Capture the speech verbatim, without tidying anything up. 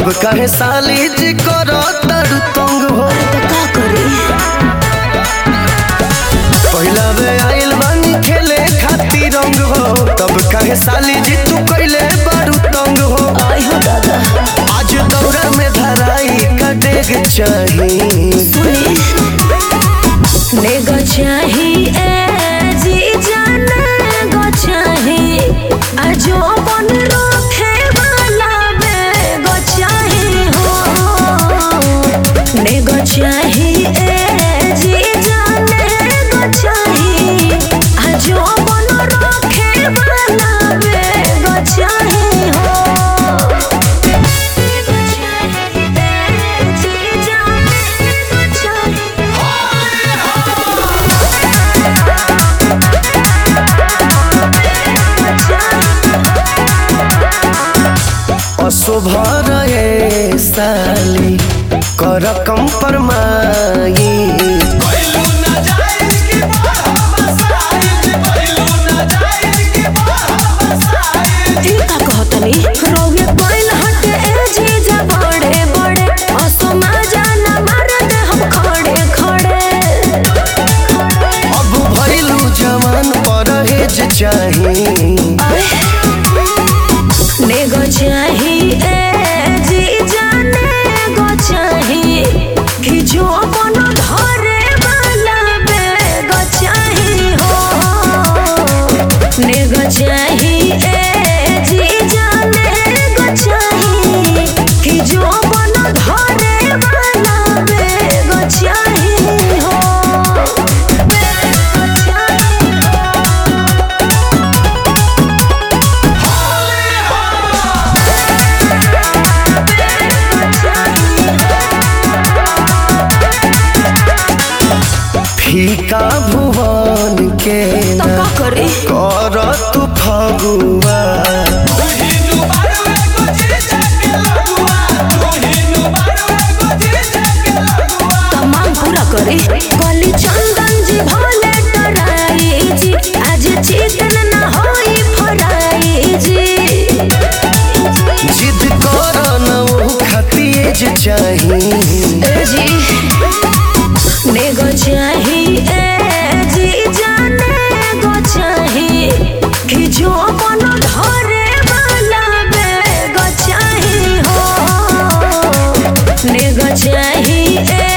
तब कहे साली जी करो तड़ू तंग हो तो का करी पहला वे आइल बानी खेले खाती रंग हो तब कहे साली जी तू कैले बड़ू तंग हो आई हो दादा आज दौरा में धराई का डेग चाहिए सुनी नेगो चाही ए जी जाने गो चाही आजो बन रखे वाला बेगो चाही हो नेगो चाही ए जी जाने गो चाही आजो बन रखे वाला बेगो चाही हो नेगो चाही ए जी जाने गो चाही असुभर ए साली कर कम परमाई ई का कहतनी रोगे कोइल हटे ए जीजा बड़े बड़े असमा जाना मार दे हम खड़े खड़े अब भइलू जवान परहेज चाही नेगो चाही ए जी जाने गो चाही कि जो अपन धरे वाला बेगो चाही हो नेगो चाही ए जी जाने गो चाही कि जो अपन धरे वाला बेगो चाही हो बेगो चाही फीका भुवन के तो ना का करी कर तू फगुआ तमाम पूरा करे कली चंदन जी भोले डराई जी आज चिकन ना होई फराई जी जिद कर न वो खतीज चाही ए जी नेगो चाही ए जी जाने गो चाही कि जो अपन धरे वाला बेगो चाही हो नेगो चाही ए